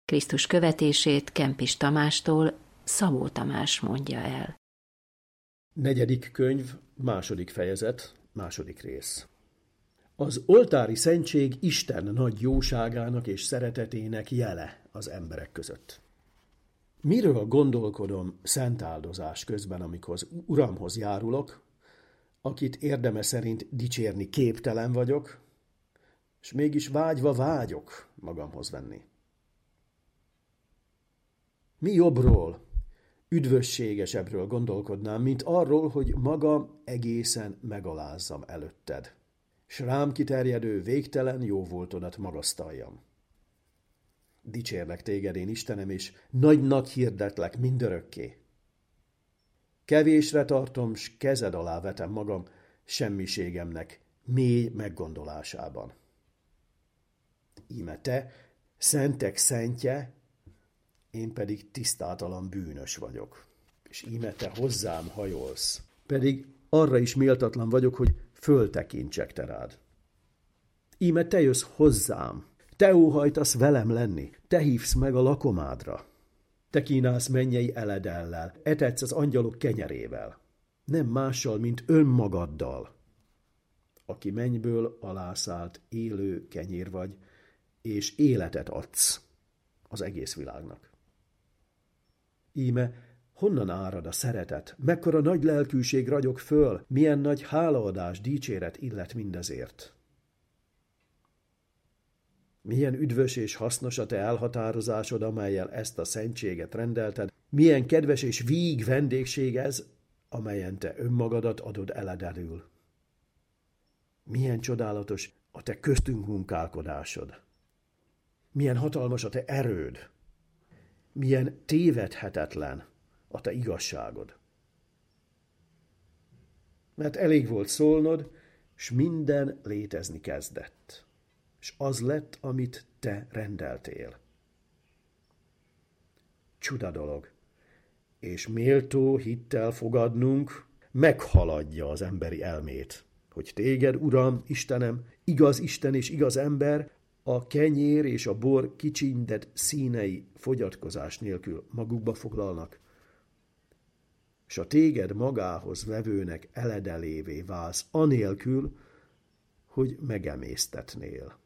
Krisztus követését Kempis Tamástól Szabó Tamás mondja el. 4. könyv, 2. fejezet, 2. rész. Az oltári szentség Isten nagy jóságának és szeretetének jele az emberek között. Miről gondolkodom szent áldozás közben, amikor az Uramhoz járulok, akit érdeme szerint dicsérni képtelen vagyok, és mégis vágyva vágyok magamhoz venni? Mi jobbról, üdvösségesebbről gondolkodnám, mint arról, hogy magam egészen megalázzam előtted, s rám kiterjedő végtelen jóvoltodat magasztaljam. Dicsérlek téged, én Istenem, és nagynak hirdetlek mindörökké. Kevésre tartom, s kezed alá vetem magam semmiségemnek mély meggondolásában. Íme te, szentek szentje, én pedig tisztátalan bűnös vagyok. És íme te hozzám hajolsz, pedig arra is méltatlan vagyok, hogy föltekintsek te rád. Íme te jössz hozzám, te óhajtasz velem lenni, te hívsz meg a lakomádra. Te kínálsz mennyei eledellel, etetsz az angyalok kenyerével, nem mással, mint önmagaddal. Aki mennyből alászállt élő kenyér vagy, és életet adsz az egész világnak. Íme, honnan árad a szeretet, mekkora nagy lelkűség ragyog föl, milyen nagy hálaadás, dicséret illet mindezért. Milyen üdvös és hasznos a te elhatározásod, amellyel ezt a szentséget rendelted, milyen kedves és víg vendégség ez, amelyen te önmagadat adod eledelül. Milyen csodálatos a te köztünk munkálkodásod. Milyen hatalmas a te erőd. Milyen tévedhetetlen a te igazságod. Mert elég volt szólnod, s minden létezni kezdett. És az lett, amit te rendeltél. Csuda dolog. És méltó hittel fogadnunk, meghaladja az emberi elmét, hogy téged, Uram, Istenem, igaz Isten és igaz ember, a kenyér és a bor kicsindett színei fogyatkozás nélkül magukba foglalnak, és a téged magához vevőnek eledelévé válsz, anélkül, hogy megemésztetnél.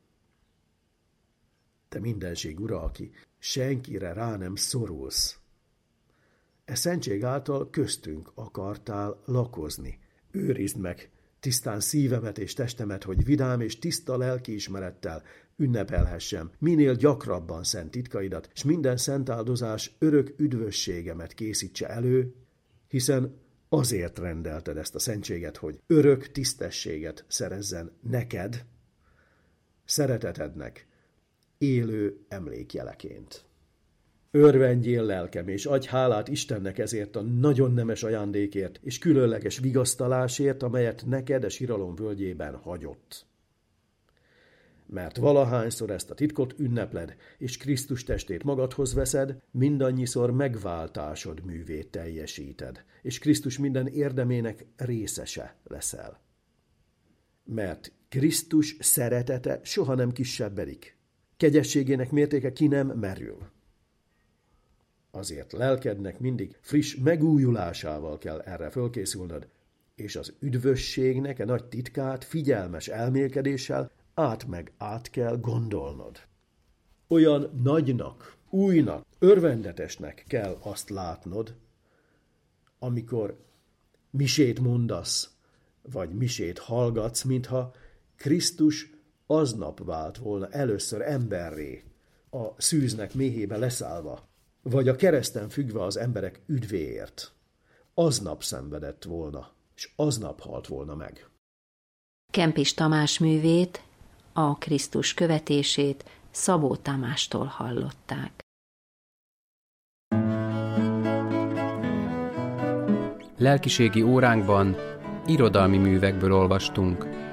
Te mindenség Ura, aki senkire rá nem szorulsz. E szentség által köztünk akartál lakozni. Őrizd meg tisztán szívemet és testemet, hogy vidám és tiszta lelkiismerettel ünnepelhessem minél gyakrabban szent titkaidat, és minden szent áldozás örök üdvösségemet készítse elő, hiszen azért rendelted ezt a szentséget, hogy örök tisztességet szerezzen neked, szeretetednek, élő emlékjeleként. Örvendjél lelkem, és adj hálát Istennek ezért a nagyon nemes ajándékért, és különleges vigasztalásért, amelyet neked a siralom völgyében hagyott. Mert valahányszor ezt a titkot ünnepled, és Krisztus testét magadhoz veszed, mindannyiszor megváltásod művét teljesíted, és Krisztus minden érdemének részese leszel. Mert Krisztus szeretete soha nem kisebbedik, kegyességének mértéke ki nem merül. Azért lelkednek mindig friss megújulásával kell erre fölkészülnöd, és az üdvösségnek a nagy titkát figyelmes elmélkedéssel át kell gondolnod. Olyan nagynak, újnak, örvendetesnek kell azt látnod, amikor misét mondasz, vagy misét hallgatsz, mintha Krisztus aznap vált volna először emberré, a szűznek méhébe leszállva, vagy a kereszten függve az emberek üdvéért. Aznap szenvedett volna, és aznap halt volna meg. Kempis Tamás művét, a Krisztus követését Szabó Tamástól hallották. Lelkiségi óránkban irodalmi művekből olvastunk.